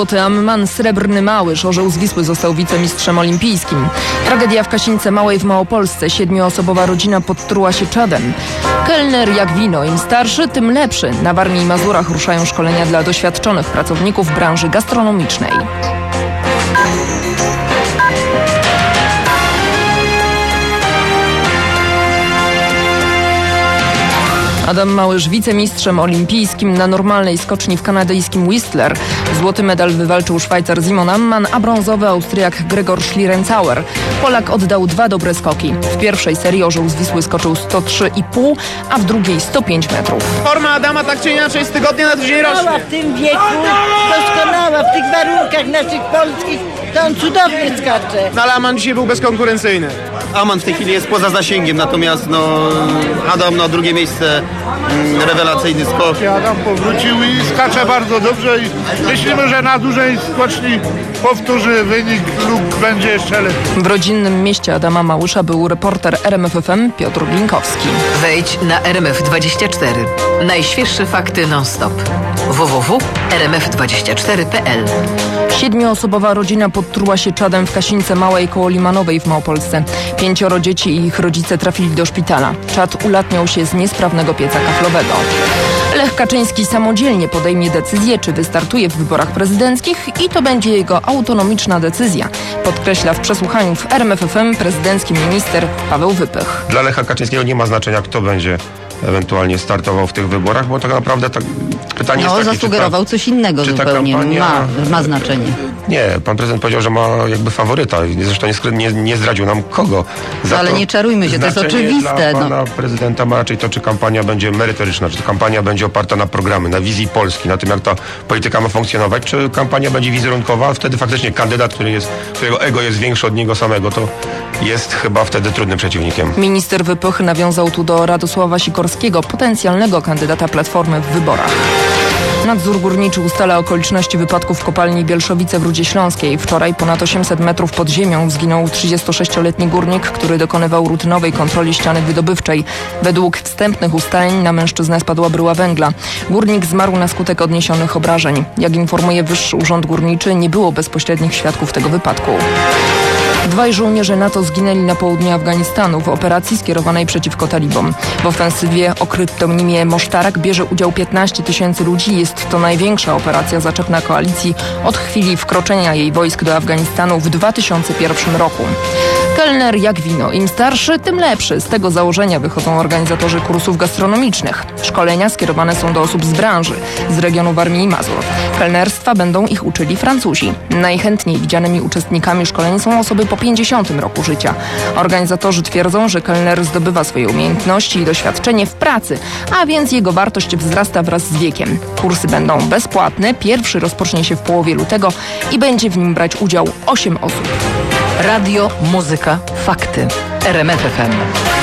złoty Amman, srebrny Małysz. Orzeł z Wisły został wicemistrzem olimpijskim. Tragedia w Kasińce Małej w Małopolsce. 7-osobowa rodzina podtruła się czadem. Kelner jak wino. Im starszy, tym lepszy. Na Warmii i Mazurach ruszają szkolenia dla doświadczonych pracowników branży gastronomicznej. Adam Małysz wicemistrzem olimpijskim na normalnej skoczni w kanadyjskim Whistler. Złoty medal wywalczył Szwajcar Simon Amman, a brązowy Austriak Gregor Schlierenzauer. Polak oddał 2 dobre skoki. W pierwszej serii Orzeł z Wisły skoczył 103,5, a w drugiej 105 metrów. Forma Adama tak czy inaczej z tygodnia na tydzień rośnie. W tym wieku doskonała, w tych warunkach naszych polskich, to on cudownie skacze. No ale Amman dzisiaj był bezkonkurencyjny. Amman w tej chwili jest poza zasięgiem, natomiast Adam na drugie miejsce, rewelacyjny skok. Adam powrócił i skacze bardzo dobrze i myślimy, że na dużej skoczni powtórzy wynik lub będzie jeszcze lepiej. W rodzinnym mieście Adama Małysza był reporter RMFFM Piotr Glinkowski. Wejdź na RMF24. Najświeższe fakty non-stop. www.rmf24.pl. 7-osobowa rodzina podtruła się czadem w Kasińce Małej koło Limanowej w Małopolsce. 5 dzieci i ich rodzice trafili do szpitala. Czad ulatniał się z niesprawnego pieca kaflowego. Lech Kaczyński samodzielnie podejmie decyzję, czy wystartuje w wyborach prezydenckich i to będzie jego autonomiczna decyzja, podkreśla w przesłuchaniu w RMFFM prezydencki minister Paweł Wypych. Dla Lecha Kaczyńskiego nie ma znaczenia, kto będzie ewentualnie startował w tych wyborach, bo tak naprawdę pytanie jest takie, zasugerował coś innego zupełnie. Ma znaczenie. Nie, pan prezydent powiedział, że ma jakby faworyta. Zresztą nie zdradził nam kogo. Ale nie czarujmy się, to jest oczywiste. Dla pana prezydenta ma raczej to, czy kampania będzie merytoryczna, czy kampania będzie oparta na programy, na wizji Polski, na tym, jak ta polityka ma funkcjonować, czy kampania będzie wizerunkowa, a wtedy faktycznie kandydat, którego ego jest większe od niego samego, to jest chyba wtedy trudnym przeciwnikiem. Minister Wypych nawiązał tu do Radosława Sikorskiego, potencjalnego kandydata Platformy w wyborach. Nadzór górniczy ustala okoliczności wypadku w kopalni Bielszowice w Rudzie Śląskiej. Wczoraj ponad 800 metrów pod ziemią zginął 36-letni górnik, który dokonywał rutynowej kontroli ściany wydobywczej. Według wstępnych ustaleń na mężczyznę spadła bryła węgla. Górnik zmarł na skutek odniesionych obrażeń. Jak informuje Wyższy Urząd Górniczy, nie było bezpośrednich świadków tego wypadku. 2 żołnierze NATO zginęli na południu Afganistanu w operacji skierowanej przeciwko talibom. W ofensywie o kryptonimie Mosztarak bierze udział 15 000 ludzi. Jest to największa operacja zaczepna koalicji od chwili wkroczenia jej wojsk do Afganistanu w 2001 roku. Kelner jak wino. Im starszy, tym lepszy. Z tego założenia wychodzą organizatorzy kursów gastronomicznych. Szkolenia skierowane są do osób z branży, z regionu Warmii i Mazur. Kelnerstwa będą ich uczyli Francuzi. Najchętniej widzianymi uczestnikami szkoleń są osoby po 50 roku życia. Organizatorzy twierdzą, że kelner zdobywa swoje umiejętności i doświadczenie w pracy, a więc jego wartość wzrasta wraz z wiekiem. Kursy będą bezpłatne. Pierwszy rozpocznie się w połowie lutego i będzie w nim brać udział 8 osób. Radio, muzyka, fakty. RMF FM.